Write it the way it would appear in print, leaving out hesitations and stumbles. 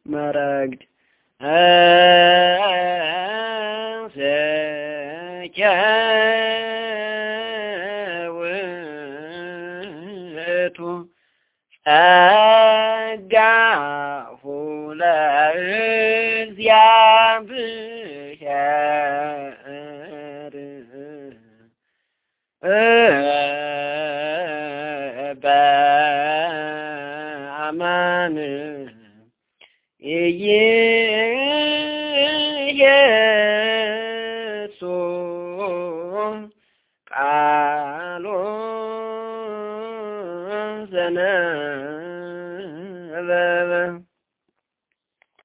መረግድ ሰከውቱ ጸጋሁ ለእግዚአብሔር በአማን ኢየሱስ ቃሉ ዘነ